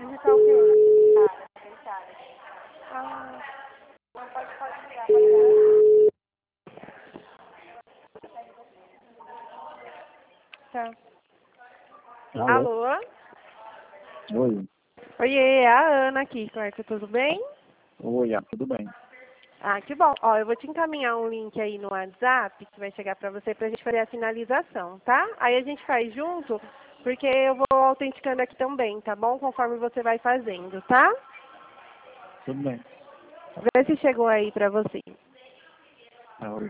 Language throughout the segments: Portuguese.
Digitar o quê? Ah, pode ligar, pode ligar. Tá. Alô? Alô? Oi. Oiê, é a Ana aqui, Clark, tudo bem? Oi, tudo bem. Ah, que bom. Ó, eu vou te encaminhar um link aí no WhatsApp que vai chegar pra você pra gente fazer a finalização, tá? Aí a gente faz junto, porque eu vou autenticando aqui também, tá bom? Conforme você vai fazendo, tá? Tudo bem. Vê se chegou aí pra você. Oi.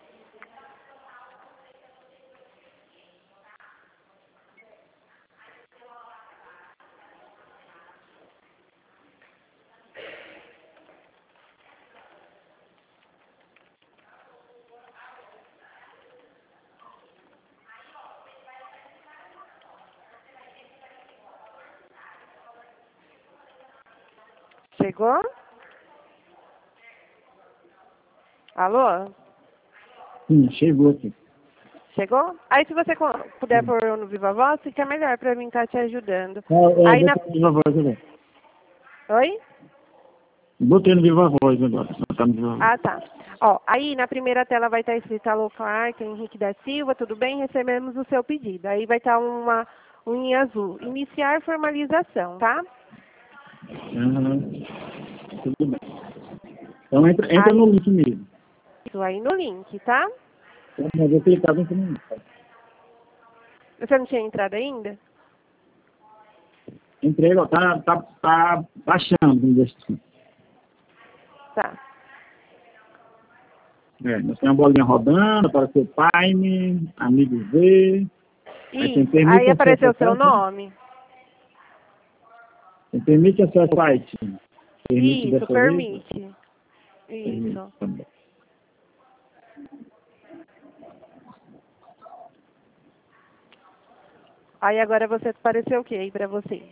Chegou? Alô? Sim, chegou aqui. Chegou? Aí se você puder pôr eu no Viva Voz, fica melhor pra mim estar te ajudando. Aí na... Botei no Viva Voz agora. Oi? Botei no Viva Voz agora. Tá no Viva Voz. Ah, tá. Ó, aí na primeira tela vai estar escrito Alô Clark, Henrique da Silva, tudo bem? Recebemos o seu pedido. Aí vai estar uma em azul. Iniciar formalização, tá? Tudo bem. Então entra Aí, no link mesmo. isso aí no link, tá? Então, eu vou clicar dentro no link. Você não tinha entrado ainda? Entrei, ó, tá baixando, vamos dizer assim. Tá. Nós temos uma bolinha rodando, apareceu Time, Amigo V. Aí tem Isso. permite Aí acesso apareceu ao o seu site. nome. Tem permite acesso ao site. Permite Isso, dessa vez. permite. Permite Isso. também. Aí agora você apareceu o que aí pra você?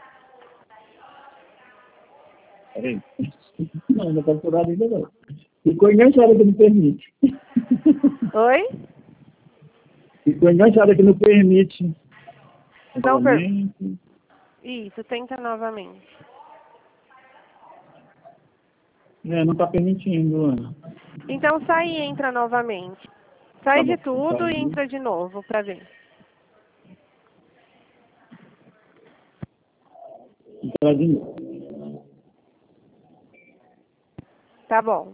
Peraí. Não pode procurar ainda não. Ficou enganchado que não permite. Oi? Ficou enganchado que não permite. Não Novamente. Isso, tenta novamente. Não está permitindo, Ana. Então sai e entra novamente. Tá Sai de bom. tudo e entra de novo pra ver. Entrar de novo. Tá bom.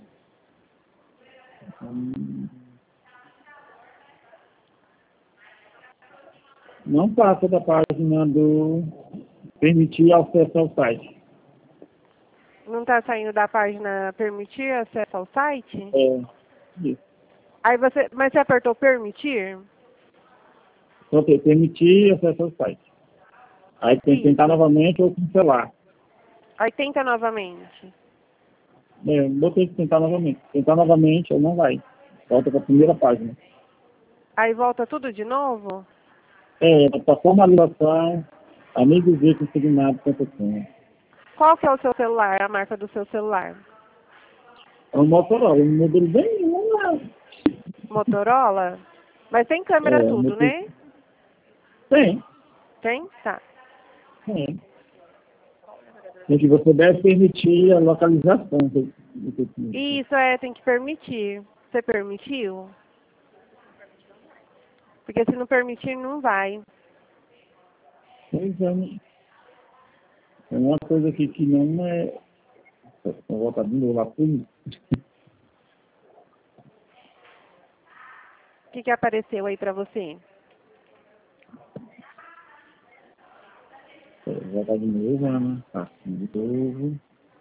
Não passa da página do permitir acesso ao site. Não tá saindo da página permitir acesso ao site? Isso. Aí mas você apertou permitir? Ok, permitir acesso ao site. Aí tem que tentar Isso. novamente ou cancelar. Aí tenta novamente. Botei que tentar novamente. Tentar novamente ou não vai. Volta para a primeira página. Aí volta tudo de novo? Para formalização, amigos V consignado com Qual que é o seu celular, a marca do seu celular? É um Motorola, um modelo bem Motorola? Mas tem câmera tudo, modelo... né? Tem. Tem? Tá. Tem que você deve permitir a localização. Isso, tem que permitir. Você permitiu? Porque se não permitir, não vai. Pois é, né? É uma coisa aqui que não é... Vou voltar de novo lá por isso. O que apareceu aí pra você? Vou voltar de novo, Ana. Assim, de novo.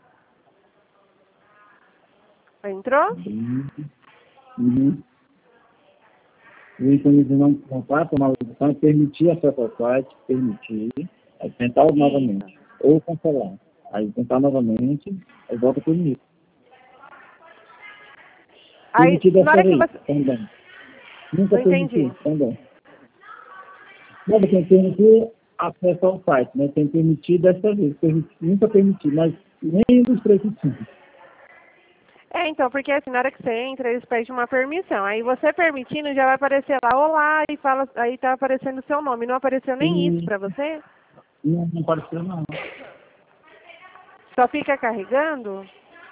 Entrou? Uhum. O ícone de não contato, uma opção é permitir acesso ao site, permitir, aí tentar novamente, ou cancelar. Aí tentar novamente, aí volta por início. Aí, Permitir na dessa hora que vez, você... também. Nunca Não entendi. permitir, também. Mas tem que permitir acesso ao site, né? Tem que permitir dessa vez. Nunca permitir, mas nem dos três tipos. Então, porque assim, na hora que você entra, eles pedem uma permissão. Aí você permitindo, já vai aparecer lá, olá, e fala, aí tá aparecendo o seu nome. Não apareceu nem isso pra você? Não apareceu, não. Só fica carregando?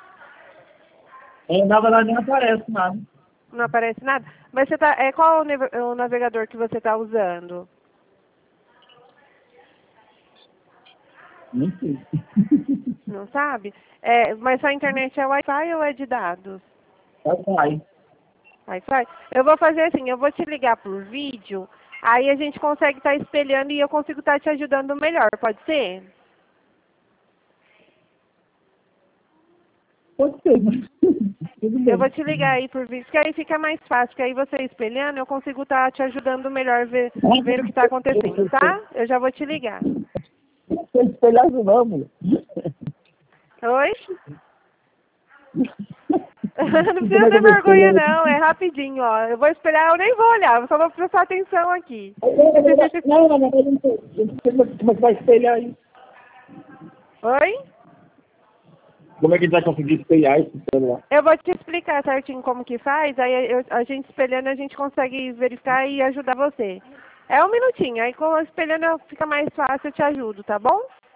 Na verdade nem aparece nada. Não aparece nada? Mas você tá, qual o navegador que você está usando? Nem sei. Não sabe? Mas sua internet é Wi-Fi ou é de dados? Vai. Wi-Fi? Eu vou fazer assim, eu vou te ligar por vídeo, aí a gente consegue estar espelhando e eu consigo estar te ajudando melhor, pode ser? Pode ser, mas tudo Eu vou bem. te ligar aí por vídeo, que aí fica mais fácil, que aí você espelhando, eu consigo estar te ajudando melhor, ver o que está acontecendo, tá? Eu já vou te ligar. Não sei espelhar isso não, mulher. Oi? Não precisa ter vergonha não, é rapidinho, ó. Eu vou esperar, eu nem vou olhar, eu só vou prestar atenção aqui. Não, eu não sei. Eu não sei como é que vai espelhar isso. Oi? Como é que a gente vai conseguir espelhar esse celular? Eu vou te explicar certinho como que faz, aí a gente espelhando a gente consegue verificar e ajudar você. É um minutinho, aí com espelhando fica mais fácil, eu te ajudo, tá bom?